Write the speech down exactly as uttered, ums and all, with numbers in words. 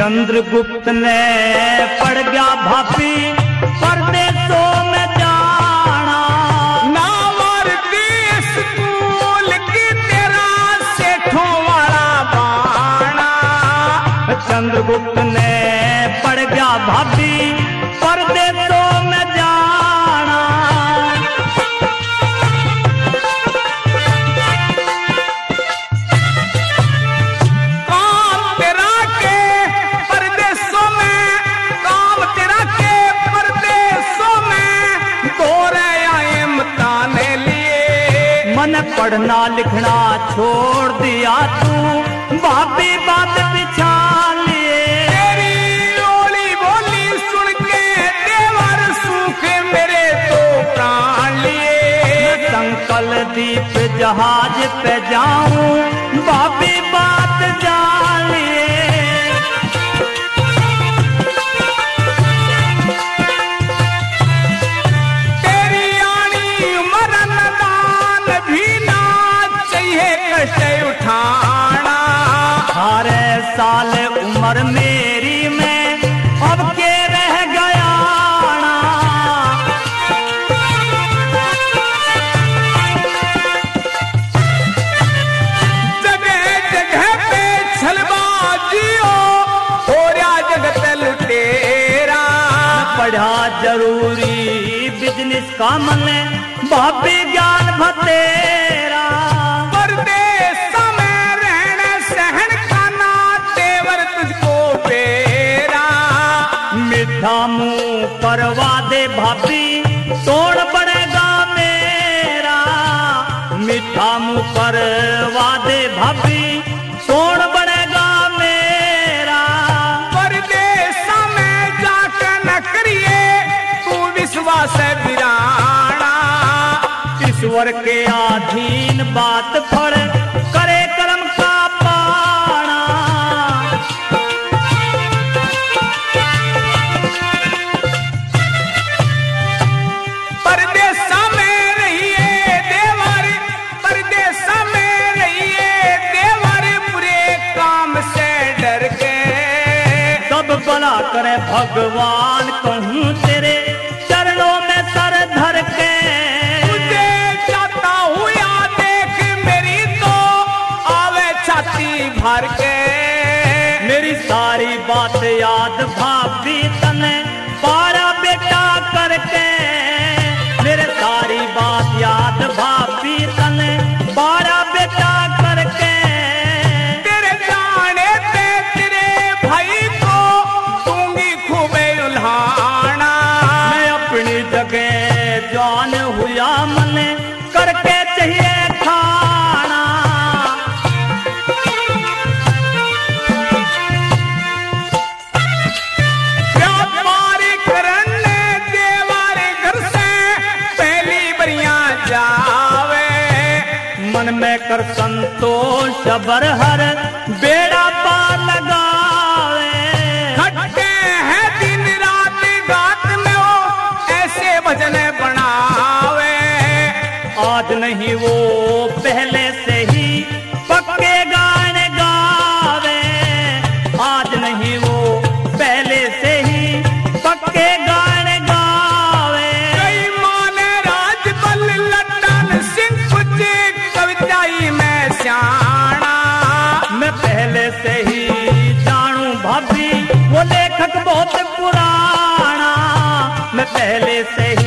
चंद्रगुप्त ने पड़ गया भाभी परदेशों में जाना। नावर देश स्कूल की तेरा सेठों वाला बाना। चंद्रगुप्त ने पड़ गया भाभी परदेशों में जाना। काम तेरा के परदेशों में, काम तेरा के परदेशों में तोरे आए मताने लिए। मन पढ़ना लिखना छोड़ दिया तू भाभी बात बिछा लिए। तेरी ओली बोली सुन के देवर सूखे मेरे तो प्राण लिए। संकल दीप जहाज पे जाऊं भाभी बात जान लिए। तेरी आनी मरण दान भी ना चाहिए कष्ट उठाना। अठारह साल उम्र मेरी में अब के रह गया ना। जगह जगह पे छलबाजियो हो रहा जगत लुटेरा। पढ़ा जरूरी बिजनेस का मन भाभी ज्ञान भतेरा। परदेश में रहने सहन खाना तेवर तुझको पेरा। मीठा मुंह करवा दे भाभी तोड़ पड़ेगा मेरा। मीठा मुंह करवा दे भाभी तोड़ पड़ेगा मेरा। परदेश में जाकर न करिए तू विश्वास बिराना। ईश्वर के अधीन बात फड़ करे कर्म का पाना। परदेश में रहिए देवर, परदेश में रहिए देवर बुरे काम से डर के। सब भला करे भगवान कहूँ तेरे चरणों में सर धर के। तुझे चाहता हूँ या देख मेरी तो आवे छाती भर के। मेरी सारी बात याद भाभी तने पारा बेटा करके। मेरे सारी बात याद भाभी तने पारा बेटा करके। तेरे जाने पे तेरे भाई को दूंगी खूबे उल्हाना। मैं अपनी जगह जान हुआ मन करके चाहिए खाना। व्यापारी करने देवारे घर से पहली बरियां जावे। मन में कर संतोष बरहर बेड़ा पार लगावे। खट्टे हैं दिन रात गात में वो ऐसे भजन बनावे। आज नहीं वो पहले से ही पक्के गाने गावे। आज नहीं वो पहले से ही पक्के गाने गावे। कई माने राजबल लट्टन सिंह कुछ कविताई में स्याणा। मैं पहले से ही जानू भाभी वो लेखक बहुत पुराना। मैं पहले से ही